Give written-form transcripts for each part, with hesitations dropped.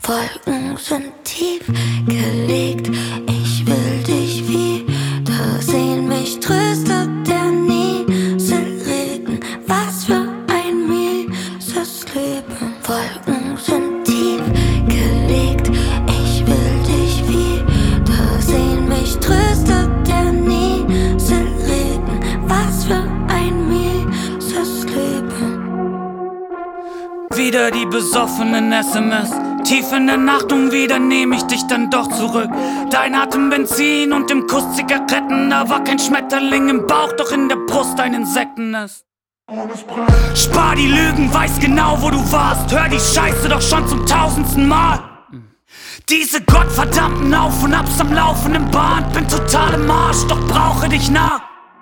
Wolken sind tief gelegt, ich will dich wiedersehen. Mich tröstet der Nieselregen, was für ein mieses Leben. Wolken sind tief gelegt, ich will dich wiedersehen. Mich tröstet der Nieselregen, was für ein mieses Leben. Wieder die besoffenen SMS, tief in der Nacht und wieder nehm ich dich dann doch zurück. Dein Atem Benzin und im Kuss Zigaretten, da war kein Schmetterling im Bauch, doch in der Brust ein Insektennest. Spar die Lügen, weiß genau, wo du warst, hör die Scheiße doch schon zum 1000. Mal. Diese gottverdammten Auf und Abs am laufenden Bahn, bin total im Arsch, doch brauche dich nah.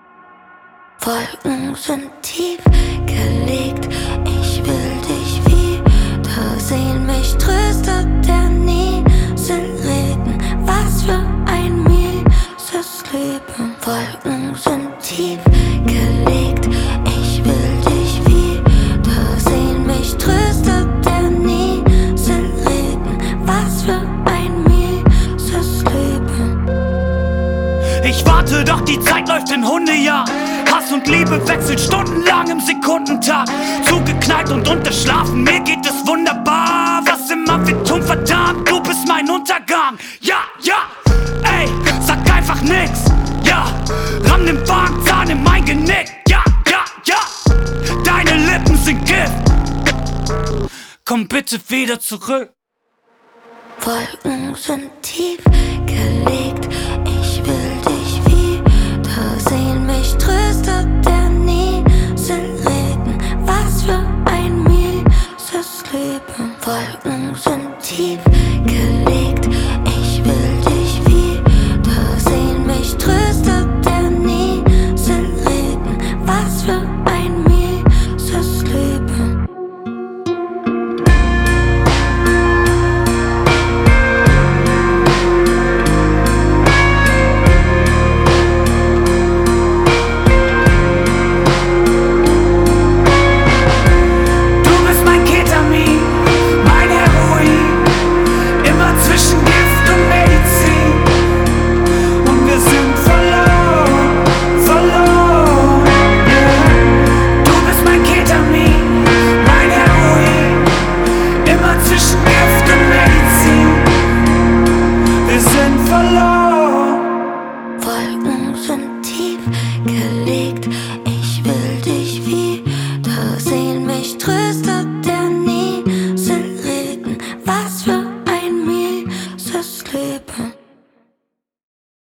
Wolken sind tief gelegt, ich will dich wiedersehen. Mich tröstet der Nieselregen, was für ein mieses Leben. Wolken sind tief gelegt, ich will dich wiedersehen. Mich tröstet der Nieselregen, was für ein mieses Leben. Ich warte, doch die Zeit läuft in Hundejahr. Hass und Liebe wechseln stundenlang im Sekundentag. Zugeknallt und unterschlafen, mir geht es wunderbar. Was immer wir tun, verdammt, du bist mein Untergang. Ja, ja, ey, sag einfach nix. Ja, ramm den Bankzahn in mein Genick. Ja, ja, ja, deine Lippen sind Gift. Komm bitte wieder zurück. Wolken sind tief gelegt, ich will dich wiedersehen. Mich tröstet der Nieselregen, was für ein mieses Leben. Wolken sind tief gelegt, ich will dich wiedersehen. Mich tröstet der Nieselregen, was für ein mieses Leben. Wolken sind tief gelegt, ich will dich wiedersehen. Mich tröstet der Nieselregen, was für ein mieses Leben.